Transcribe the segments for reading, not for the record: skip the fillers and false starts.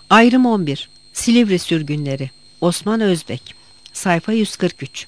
Ayrım 11. Silivri sürgünleri. Osman Özbek. Sayfa 143.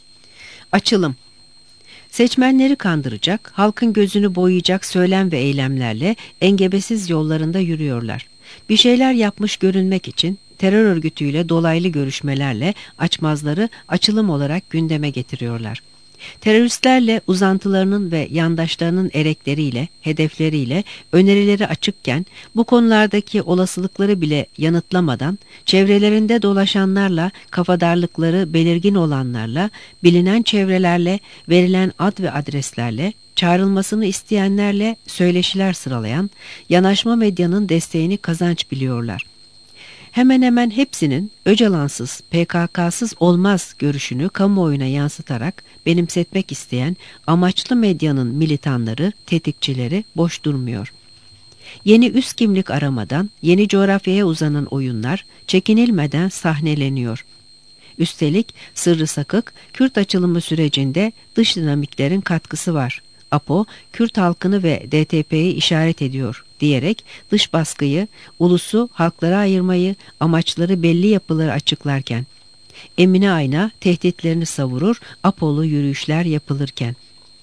Açılım. Seçmenleri kandıracak, halkın gözünü boyayacak söylem ve eylemlerle engebesiz yollarında yürüyorlar. Bir şeyler yapmış görünmek için terör örgütüyle dolaylı görüşmelerle açmazları açılım olarak gündeme getiriyorlar. Teröristlerle uzantılarının ve yandaşlarının erekleriyle, hedefleriyle önerileri açıkken bu konulardaki olasılıkları bile yanıtlamadan çevrelerinde dolaşanlarla, kafadarlıkları belirgin olanlarla, bilinen çevrelerle, verilen ad ve adreslerle, çağrılmasını isteyenlerle söyleşiler sıralayan, yanaşma medyanın desteğini kazanç biliyorlar. Hemen hemen hepsinin Öcalansız, PKK'sız olmaz görüşünü kamuoyuna yansıtarak benimsetmek isteyen amaçlı medyanın militanları, tetikçileri boş durmuyor. Yeni üst kimlik aramadan yeni coğrafyaya uzanan oyunlar çekinilmeden sahneleniyor. Üstelik sırrı sakık Kürt açılımı sürecinde dış dinamiklerin katkısı var. APO, Kürt halkını ve DTP'yi işaret ediyor diyerek dış baskıyı, ulusu halklara ayırmayı, amaçları belli yapıları açıklarken, Emine Ayna tehditlerini savurur, APO'lu yürüyüşler yapılırken,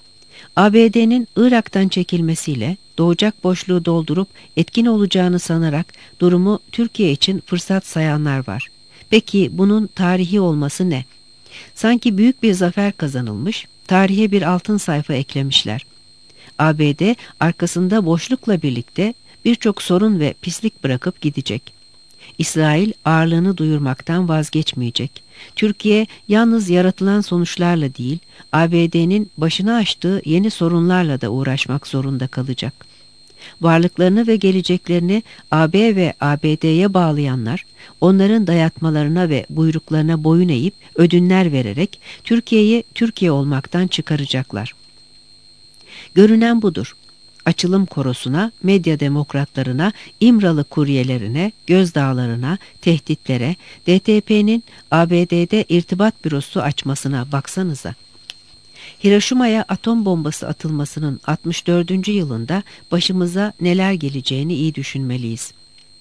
ABD'nin Irak'tan çekilmesiyle doğacak boşluğu doldurup etkin olacağını sanarak durumu Türkiye için fırsat sayanlar var. Peki bunun tarihi olması ne? Sanki büyük bir zafer kazanılmış, tarihe bir altın sayfa eklemişler. ABD arkasında boşlukla birlikte birçok sorun ve pislik bırakıp gidecek. İsrail ağırlığını duyurmaktan vazgeçmeyecek. Türkiye yalnız yaratılan sonuçlarla değil, ABD'nin başına açtığı yeni sorunlarla da uğraşmak zorunda kalacak. Varlıklarını ve geleceklerini AB ve ABD'ye bağlayanlar, onların dayatmalarına ve buyruklarına boyun eğip ödünler vererek Türkiye'yi Türkiye olmaktan çıkaracaklar. Görünen budur. Açılım korosuna, medya demokratlarına, İmralı kuryelerine, gözdağlarına, tehditlere, DTP'nin ABD'de irtibat bürosu açmasına baksanıza. Hiroşima'ya atom bombası atılmasının 64. yılında başımıza neler geleceğini iyi düşünmeliyiz.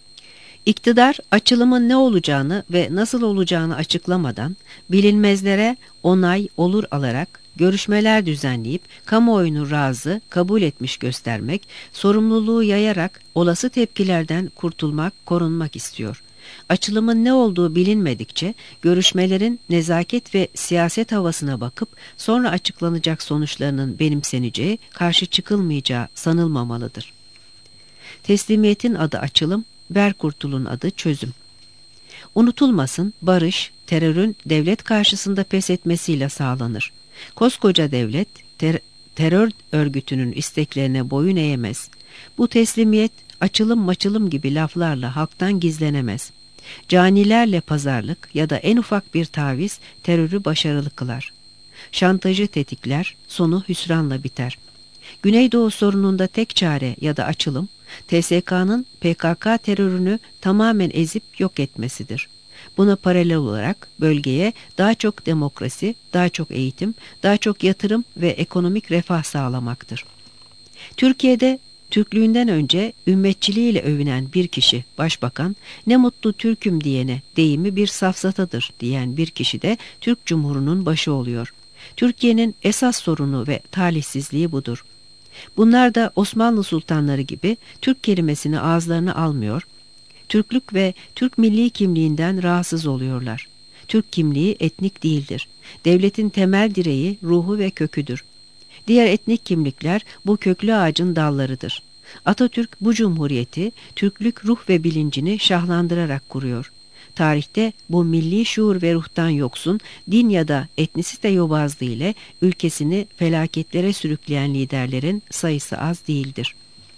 İktidar açılımın ne olacağını ve nasıl olacağını açıklamadan bilinmezlere onay olur alarak görüşmeler düzenleyip kamuoyunu razı, kabul etmiş göstermek, sorumluluğu yayarak olası tepkilerden kurtulmak, korunmak istiyor. Açılımın ne olduğu bilinmedikçe görüşmelerin nezaket ve siyaset havasına bakıp sonra açıklanacak sonuçlarının benimseneceği, karşı çıkılmayacağı sanılmamalıdır. Teslimiyetin adı açılım, Berkurtul'un adı çözüm. Unutulmasın, barış, terörün devlet karşısında pes etmesiyle sağlanır. Koskoca devlet, terör örgütünün isteklerine boyun eğemez. Bu teslimiyet, açılım maçılım gibi laflarla halktan gizlenemez. Canilerle pazarlık ya da en ufak bir taviz terörü başarılı kılar. Şantajı tetikler, sonu hüsranla biter. Güneydoğu sorununda tek çare ya da açılım, TSK'nın PKK terörünü tamamen ezip yok etmesidir. Buna paralel olarak bölgeye daha çok demokrasi, daha çok eğitim, daha çok yatırım ve ekonomik refah sağlamaktır. Türkiye'de Türklüğünden önce ümmetçiliğiyle övünen bir kişi, başbakan, ne mutlu Türk'üm diyene deyimi bir safsatadır diyen bir kişi de Türk Cumhuru'nun başı oluyor. Türkiye'nin esas sorunu ve talihsizliği budur. Bunlar da Osmanlı sultanları gibi Türk kelimesini ağızlarına almıyor, Türklük ve Türk milli kimliğinden rahatsız oluyorlar. Türk kimliği etnik değildir. Devletin temel direği, ruhu ve köküdür. Diğer etnik kimlikler bu köklü ağacın dallarıdır. Atatürk bu cumhuriyeti, Türklük ruh ve bilincini şahlandırarak kuruyor. Tarihte bu milli şuur ve ruhtan yoksun, din ya da etnisite yobazlığı ile ülkesini felaketlere sürükleyen liderlerin sayısı az değildir.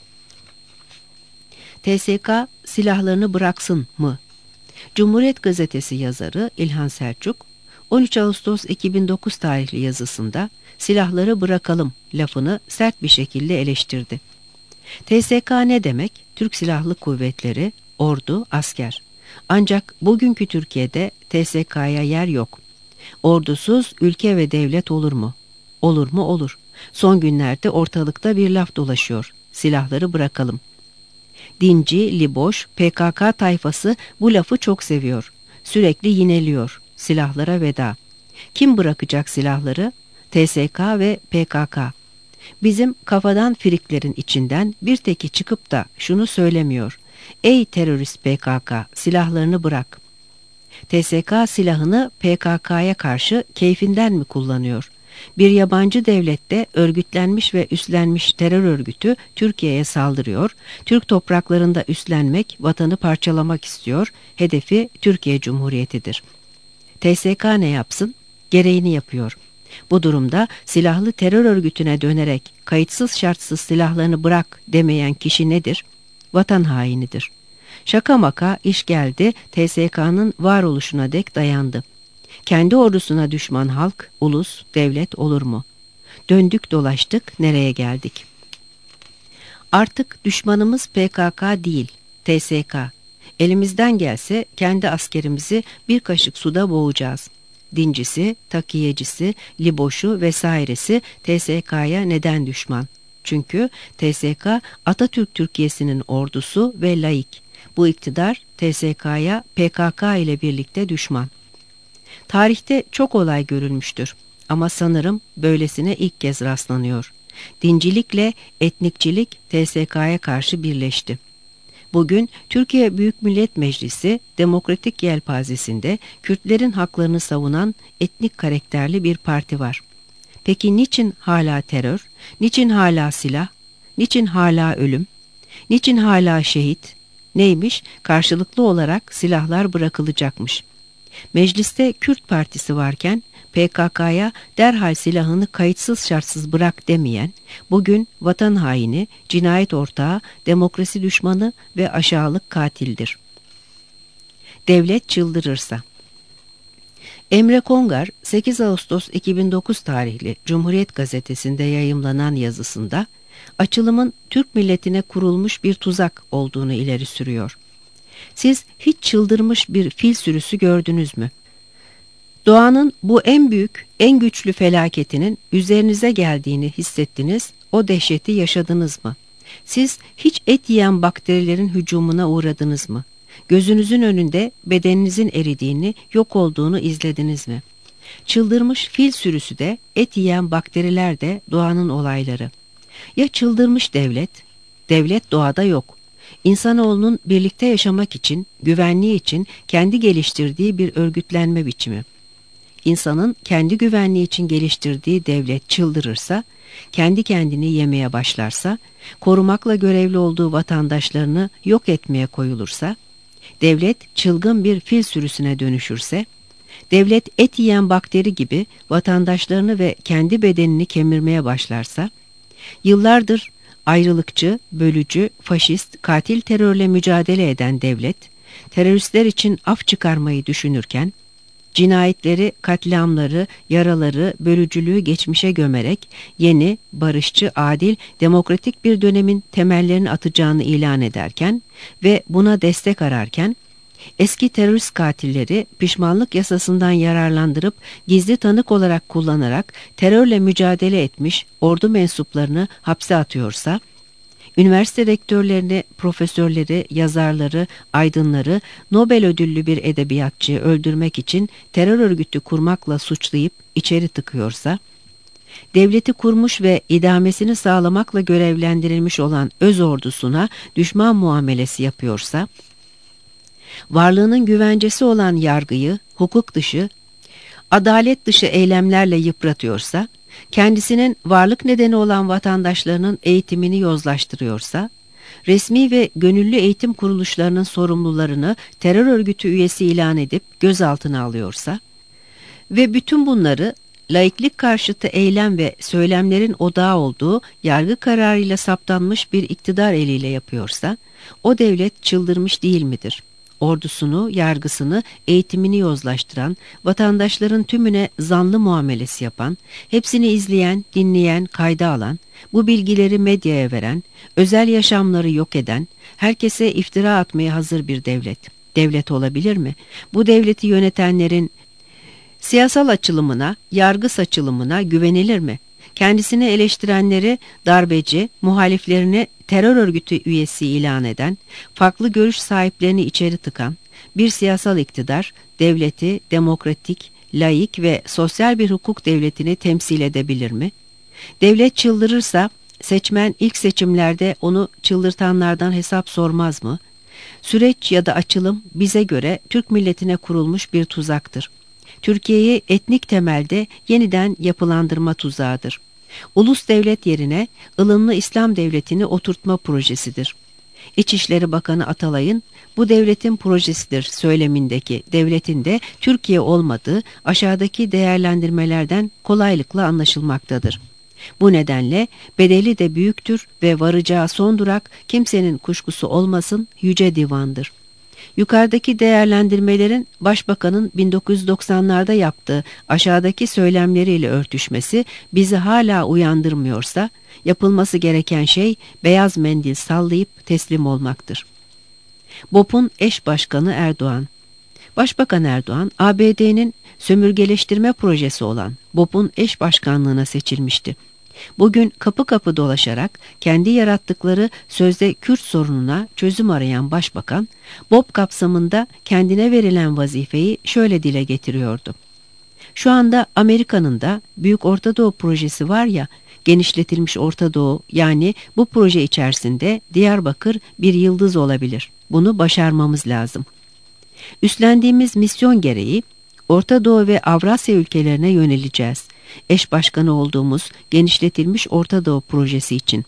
TSK silahlarını bıraksın mı? Cumhuriyet Gazetesi yazarı İlhan Selçuk, 13 Ağustos 2009 tarihli yazısında silahları bırakalım lafını sert bir şekilde eleştirdi. TSK ne demek? Türk Silahlı Kuvvetleri, ordu, asker. Ancak bugünkü Türkiye'de TSK'ya yer yok. Ordusuz ülke ve devlet olur mu? Olur mu? Olur. Son günlerde ortalıkta bir laf dolaşıyor. Silahları bırakalım. Dinci, liboş, PKK tayfası bu lafı çok seviyor. Sürekli yineliyor. Silahlara veda. Kim bırakacak silahları? TSK ve PKK. Bizim kafadan friklerin içinden bir teki çıkıp da şunu söylemiyor. Ey terörist PKK, silahlarını bırak. TSK silahını PKK'ya karşı keyfinden mi kullanıyor? Bir yabancı devlette örgütlenmiş ve üstlenmiş terör örgütü Türkiye'ye saldırıyor. Türk topraklarında üstlenmek, vatanı parçalamak istiyor. Hedefi Türkiye Cumhuriyeti'dir. TSK ne yapsın? Gereğini yapıyor. Bu durumda silahlı terör örgütüne dönerek kayıtsız şartsız silahlarını bırak demeyen kişi nedir? Vatan hainidir. Şaka maka iş geldi, TSK'nın varoluşuna dek dayandı. Kendi ordusuna düşman halk, ulus, devlet olur mu? Döndük dolaştık, nereye geldik? Artık düşmanımız PKK değil, TSK. Elimizden gelse kendi askerimizi bir kaşık suda boğacağız. Dincisi, takiyecisi, liboşu vesairesi TSK'ya neden düşman? Çünkü TSK Atatürk Türkiye'sinin ordusu ve laik. Bu iktidar TSK'ya PKK ile birlikte düşman. Tarihte çok olay görülmüştür ama sanırım böylesine ilk kez rastlanıyor. Dincilikle etnikçilik TSK'ya karşı birleşti. Bugün Türkiye Büyük Millet Meclisi demokratik yelpazesinde Kürtlerin haklarını savunan etnik karakterli bir parti var. Peki niçin hala terör? Niçin hala silah? Niçin hala ölüm? Niçin hala şehit? Neymiş? Karşılıklı olarak silahlar bırakılacakmış. Mecliste Kürt Partisi varken PKK'ya derhal silahını kayıtsız şartsız bırak demeyen, bugün vatan haini, cinayet ortağı, demokrasi düşmanı ve aşağılık katildir. Devlet çıldırırsa. Emre Kongar 8 Ağustos 2009 tarihli Cumhuriyet Gazetesi'nde yayımlanan yazısında açılımın Türk milletine kurulmuş bir tuzak olduğunu ileri sürüyor. Siz hiç çıldırmış bir fil sürüsü gördünüz mü? Doğanın bu en büyük, en güçlü felaketinin üzerinize geldiğini hissettiniz, o dehşeti yaşadınız mı? Siz hiç et yiyen bakterilerin hücumuna uğradınız mı? Gözünüzün önünde bedeninizin eridiğini, yok olduğunu izlediniz mi? Çıldırmış fil sürüsü de, et yiyen bakteriler de doğanın olayları. Ya çıldırmış devlet? Devlet doğada yok. İnsanoğlunun birlikte yaşamak için, güvenliği için kendi geliştirdiği bir örgütlenme biçimi. İnsanın kendi güvenliği için geliştirdiği devlet çıldırırsa, kendi kendini yemeye başlarsa, korumakla görevli olduğu vatandaşlarını yok etmeye koyulursa, devlet çılgın bir fil sürüsüne dönüşürse, devlet et yiyen bakteri gibi vatandaşlarını ve kendi bedenini kemirmeye başlarsa, yıllardır ayrılıkçı, bölücü, faşist, katil terörle mücadele eden devlet, teröristler için af çıkarmayı düşünürken, cinayetleri, katliamları, yaraları, bölücülüğü geçmişe gömerek yeni, barışçı, adil, demokratik bir dönemin temellerini atacağını ilan ederken ve buna destek ararken, eski terörist katilleri pişmanlık yasasından yararlandırıp gizli tanık olarak kullanarak terörle mücadele etmiş ordu mensuplarını hapse atıyorsa, üniversite rektörlerini, profesörleri, yazarları, aydınları, Nobel ödüllü bir edebiyatçıyı öldürmek için terör örgütü kurmakla suçlayıp içeri tıkıyorsa, devleti kurmuş ve idamesini sağlamakla görevlendirilmiş olan öz ordusuna düşman muamelesi yapıyorsa, varlığının güvencesi olan yargıyı hukuk dışı, adalet dışı eylemlerle yıpratıyorsa, kendisinin varlık nedeni olan vatandaşlarının eğitimini yozlaştırıyorsa, resmi ve gönüllü eğitim kuruluşlarının sorumlularını terör örgütü üyesi ilan edip gözaltına alıyorsa ve bütün bunları laiklik karşıtı eylem ve söylemlerin odağı olduğu yargı kararıyla saptanmış bir iktidar eliyle yapıyorsa, o devlet çıldırmış değil midir? Ordusunu, yargısını, eğitimini yozlaştıran, vatandaşların tümüne zanlı muamelesi yapan, hepsini izleyen, dinleyen, kayda alan, bu bilgileri medyaya veren, özel yaşamları yok eden, herkese iftira atmaya hazır bir devlet. Devlet olabilir mi? Bu devleti yönetenlerin siyasal açılımına, yargı saçılımına güvenilir mi? Kendisini eleştirenleri darbeci, muhaliflerini terör örgütü üyesi ilan eden, farklı görüş sahiplerini içeri tıkan, bir siyasal iktidar, devleti demokratik, laik ve sosyal bir hukuk devletini temsil edebilir mi? Devlet çıldırırsa, seçmen ilk seçimlerde onu çıldırtanlardan hesap sormaz mı? Süreç ya da açılım bize göre Türk milletine kurulmuş bir tuzaktır. Türkiye'yi etnik temelde yeniden yapılandırma tuzağıdır. Ulus devlet yerine ılımlı İslam devletini oturtma projesidir. İçişleri Bakanı Atalay'ın bu devletin projesidir söylemindeki devletin de Türkiye olmadığı aşağıdaki değerlendirmelerden kolaylıkla anlaşılmaktadır. Bu nedenle bedeli de büyüktür ve varacağı son durak kimsenin kuşkusu olmasın Yüce Divan'dır. Yukarıdaki değerlendirmelerin Başbakanın 1990'larda yaptığı aşağıdaki söylemleriyle örtüşmesi bizi hala uyandırmıyorsa, yapılması gereken şey beyaz mendil sallayıp teslim olmaktır. BOP'un eş başkanı Erdoğan. Başbakan Erdoğan, ABD'nin sömürgeleştirme projesi olan BOP'un eş başkanlığına seçilmişti. Bugün kapı kapı dolaşarak kendi yarattıkları sözde Kürt sorununa çözüm arayan başbakan, BOP kapsamında kendine verilen vazifeyi şöyle dile getiriyordu. Şu anda Amerika'nın da Büyük Orta Doğu projesi var ya, genişletilmiş Orta Doğu, yani bu proje içerisinde Diyarbakır bir yıldız olabilir. Bunu başarmamız lazım. Üstlendiğimiz misyon gereği Orta Doğu ve Avrasya ülkelerine yöneleceğiz. Eş başkanı olduğumuz genişletilmiş Orta Doğu projesi için.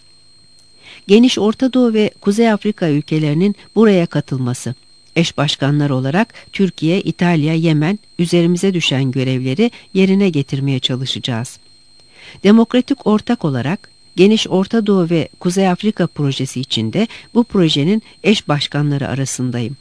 Geniş Orta Doğu ve Kuzey Afrika ülkelerinin buraya katılması. Eş başkanlar olarak Türkiye, İtalya, Yemen üzerimize düşen görevleri yerine getirmeye çalışacağız. Demokratik ortak olarak Geniş Orta Doğu ve Kuzey Afrika projesi içinde bu projenin eş başkanları arasındayım.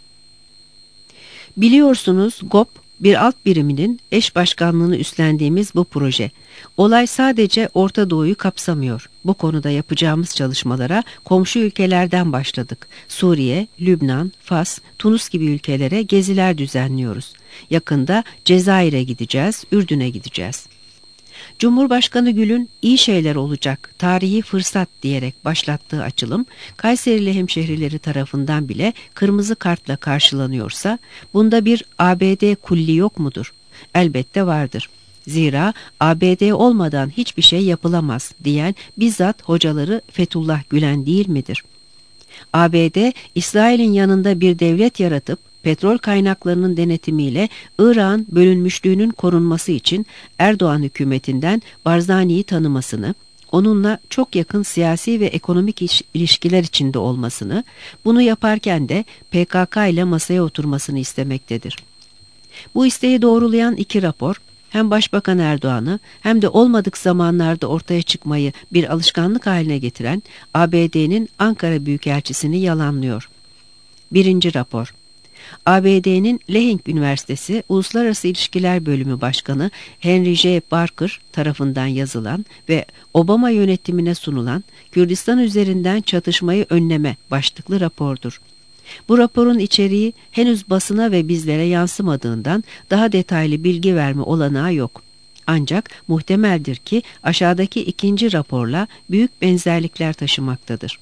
Biliyorsunuz GOP bir alt biriminin eş başkanlığını üstlendiğimiz bu proje. Olay sadece Orta Doğu'yu kapsamıyor. Bu konuda yapacağımız çalışmalara komşu ülkelerden başladık. Suriye, Lübnan, Fas, Tunus gibi ülkelere geziler düzenliyoruz. Yakında Cezayir'e gideceğiz, Ürdün'e gideceğiz. Cumhurbaşkanı Gül'ün iyi şeyler olacak, tarihi fırsat diyerek başlattığı açılım, Kayserili hemşehrileri tarafından bile kırmızı kartla karşılanıyorsa, bunda bir ABD kulli yok mudur? Elbette vardır. Zira ABD olmadan hiçbir şey yapılamaz diyen bizzat hocaları Fethullah Gülen değil midir? ABD, İsrail'in yanında bir devlet yaratıp, petrol kaynaklarının denetimiyle Irak'ın bölünmüşlüğünün korunması için Erdoğan hükümetinden Barzani'yi tanımasını, onunla çok yakın siyasi ve ekonomik ilişkiler içinde olmasını, bunu yaparken de PKK ile masaya oturmasını istemektedir. Bu isteği doğrulayan iki rapor, hem Başbakan Erdoğan'ı hem de olmadık zamanlarda ortaya çıkmayı bir alışkanlık haline getiren ABD'nin Ankara Büyükelçisini yalanlıyor. Birinci rapor. ABD'nin Lehigh Üniversitesi Uluslararası İlişkiler Bölümü Başkanı Henry J. Barker tarafından yazılan ve Obama yönetimine sunulan Kürdistan üzerinden çatışmayı önleme başlıklı rapordur. Bu raporun içeriği henüz basına ve bizlere yansımadığından daha detaylı bilgi verme olanağı yok. Ancak muhtemeldir ki aşağıdaki ikinci raporla büyük benzerlikler taşımaktadır.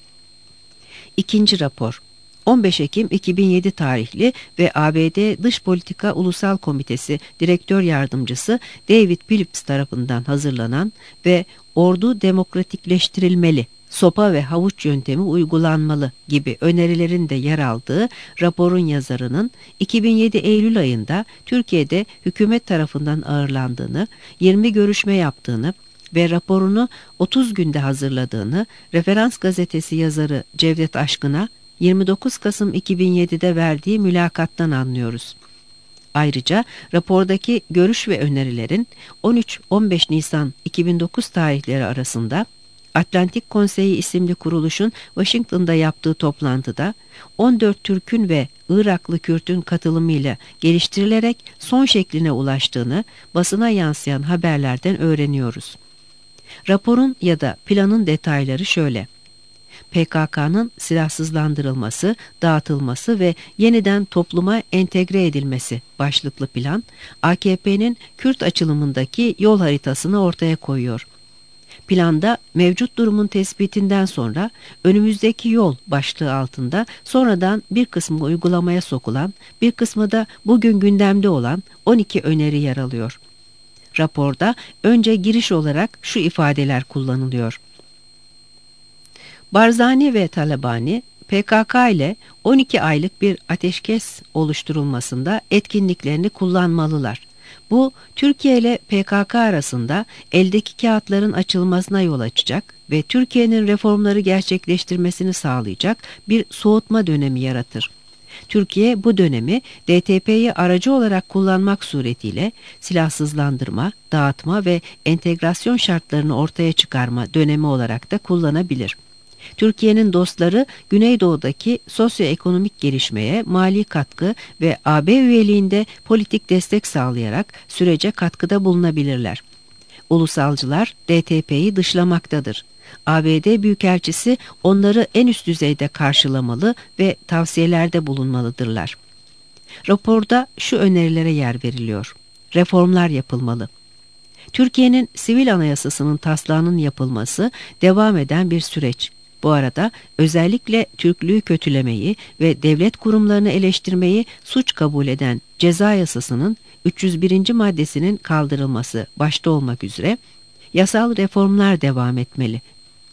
İkinci rapor 15 Ekim 2007 tarihli ve ABD Dış Politika Ulusal Komitesi Direktör Yardımcısı David Phillips tarafından hazırlanan ve ordu demokratikleştirilmeli, sopa ve havuç yöntemi uygulanmalı gibi önerilerin de yer aldığı raporun yazarının 2007 Eylül ayında Türkiye'de hükümet tarafından ağırlandığını, 20 görüşme yaptığını ve raporunu 30 günde hazırladığını Referans Gazetesi yazarı Cevdet Aşkın'a 29 Kasım 2007'de verdiği mülakattan anlıyoruz. Ayrıca rapordaki görüş ve önerilerin 13-15 Nisan 2009 tarihleri arasında Atlantik Konseyi isimli kuruluşun Washington'da yaptığı toplantıda 14 Türk'ün ve Iraklı Kürt'ün katılımıyla geliştirilerek son şekline ulaştığını basına yansıyan haberlerden öğreniyoruz. Raporun ya da planın detayları şöyle: PKK'nın silahsızlandırılması, dağıtılması ve yeniden topluma entegre edilmesi başlıklı plan, AKP'nin Kürt açılımındaki yol haritasını ortaya koyuyor. Planda mevcut durumun tespitinden sonra önümüzdeki yol başlığı altında sonradan bir kısmı uygulamaya sokulan, bir kısmı da bugün gündemde olan 12 öneri yer alıyor. Raporda önce giriş olarak şu ifadeler kullanılıyor. Barzani ve Talabani, PKK ile 12 aylık bir ateşkes oluşturulmasında etkinliklerini kullanmalılar. Bu, Türkiye ile PKK arasında eldeki kağıtların açılmasına yol açacak ve Türkiye'nin reformları gerçekleştirmesini sağlayacak bir soğutma dönemi yaratır. Türkiye bu dönemi DTP'yi aracı olarak kullanmak suretiyle silahsızlandırma, dağıtma ve entegrasyon şartlarını ortaya çıkarma dönemi olarak da kullanabilir. Türkiye'nin dostları Güneydoğu'daki sosyoekonomik gelişmeye mali katkı ve AB üyeliğinde politik destek sağlayarak sürece katkıda bulunabilirler. Ulusalcılar DTP'yi dışlamaktadır. ABD Büyükelçisi onları en üst düzeyde karşılamalı ve tavsiyelerde bulunmalıdırlar. Raporda şu önerilere yer veriliyor. Reformlar yapılmalı. Türkiye'nin sivil anayasasının taslağının yapılması devam eden bir süreç. Bu arada özellikle Türklüğü kötülemeyi ve devlet kurumlarını eleştirmeyi suç kabul eden ceza yasasının 301. maddesinin kaldırılması başta olmak üzere yasal reformlar devam etmeli.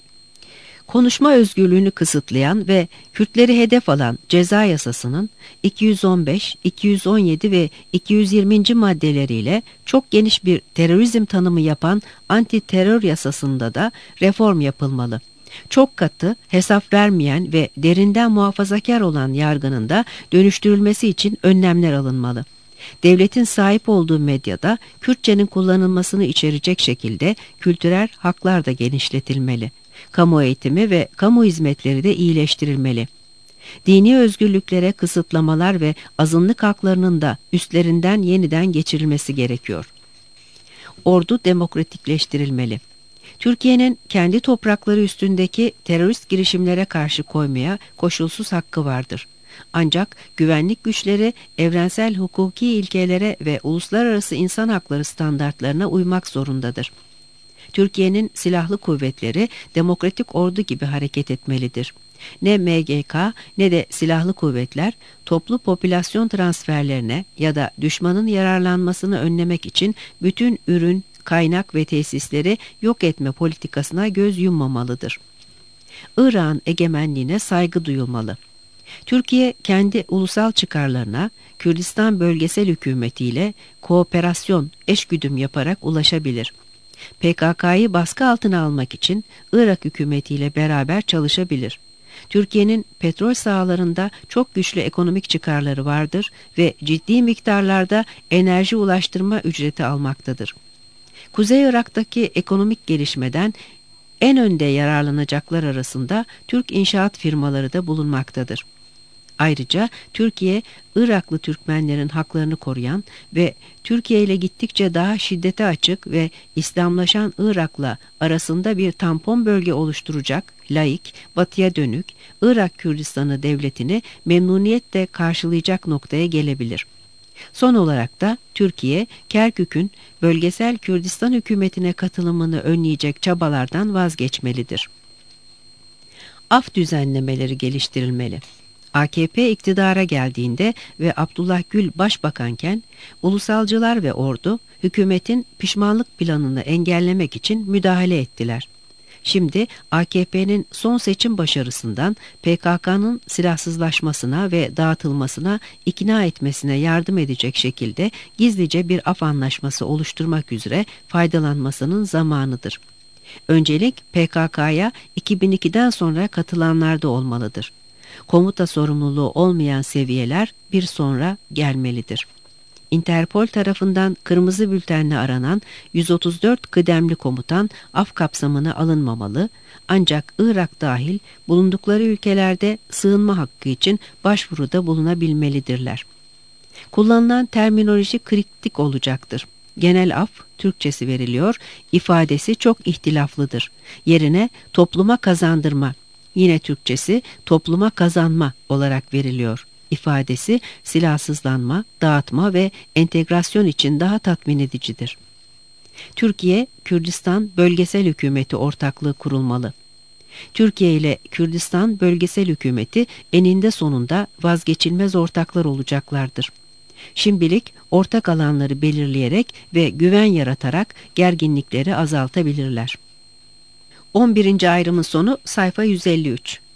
Konuşma özgürlüğünü kısıtlayan ve Kürtleri hedef alan ceza yasasının 215, 217 ve 220. maddeleriyle çok geniş bir terörizm tanımı yapan anti-terör yasasında da reform yapılmalı. Çok katı, hesap vermeyen ve derinden muhafazakar olan yargının da dönüştürülmesi için önlemler alınmalı. Devletin sahip olduğu medyada Kürtçenin kullanılmasını içerecek şekilde kültürel haklar da genişletilmeli. Kamu eğitimi ve kamu hizmetleri de iyileştirilmeli. Dini özgürlüklere kısıtlamalar ve azınlık haklarının da üstlerinden yeniden geçirilmesi gerekiyor. Ordu demokratikleştirilmeli. Türkiye'nin kendi toprakları üstündeki terörist girişimlere karşı koymaya koşulsuz hakkı vardır. Ancak güvenlik güçleri evrensel hukuki ilkelere ve uluslararası insan hakları standartlarına uymak zorundadır. Türkiye'nin silahlı kuvvetleri demokratik ordu gibi hareket etmelidir. Ne MGK ne de silahlı kuvvetler toplu popülasyon transferlerine ya da düşmanın yararlanmasını önlemek için bütün ürün, kaynak ve tesisleri yok etme politikasına göz yummamalıdır. Irak'ın egemenliğine saygı duyulmalı. Türkiye kendi ulusal çıkarlarına Kürdistan bölgesel hükümetiyle kooperasyon, eşgüdüm yaparak ulaşabilir. PKK'yı baskı altına almak için Irak hükümetiyle beraber çalışabilir. Türkiye'nin petrol sahalarında çok güçlü ekonomik çıkarları vardır ve ciddi miktarlarda enerji ulaştırma ücreti almaktadır. Kuzey Irak'taki ekonomik gelişmeden en önde yararlanacaklar arasında Türk inşaat firmaları da bulunmaktadır. Ayrıca Türkiye, Iraklı Türkmenlerin haklarını koruyan ve Türkiye ile gittikçe daha şiddete açık ve İslamlaşan Irak'la arasında bir tampon bölge oluşturacak, laik, batıya dönük, Irak Kürdistan'ı devletini memnuniyetle karşılayacak noktaya gelebilir. Son olarak da Türkiye, Kerkük'ün bölgesel Kürdistan hükümetine katılımını önleyecek çabalardan vazgeçmelidir. Af düzenlemeleri geliştirilmeli. AKP iktidara geldiğinde ve Abdullah Gül başbakanken ulusalcılar ve ordu hükümetin pişmanlık planını engellemek için müdahale ettiler. Şimdi AKP'nin son seçim başarısından PKK'nın silahsızlaşmasına ve dağıtılmasına ikna etmesine yardım edecek şekilde gizlice bir af anlaşması oluşturmak üzere faydalanmasının zamanıdır. Öncelik PKK'ya 2002'den sonra katılanlarda olmalıdır. Komuta sorumluluğu olmayan seviyeler bir sonra gelmelidir. Interpol tarafından kırmızı bültenle aranan 134 kıdemli komutan af kapsamına alınmamalı, ancak Irak dahil bulundukları ülkelerde sığınma hakkı için başvuruda bulunabilmelidirler. Kullanılan terminoloji kritik olacaktır. Genel af, Türkçesi veriliyor, ifadesi çok ihtilaflıdır. Yerine topluma kazandırma, yine Türkçesi topluma kazanma olarak veriliyor. İfadesi silahsızlanma, dağıtma ve entegrasyon için daha tatmin edicidir. Türkiye, Kürdistan Bölgesel Hükümeti ortaklığı kurulmalı. Türkiye ile Kürdistan Bölgesel Hükümeti eninde sonunda vazgeçilmez ortaklar olacaklardır. Şimdilik ortak alanları belirleyerek ve güven yaratarak gerginlikleri azaltabilirler. 11. ayrımın sonu sayfa 153.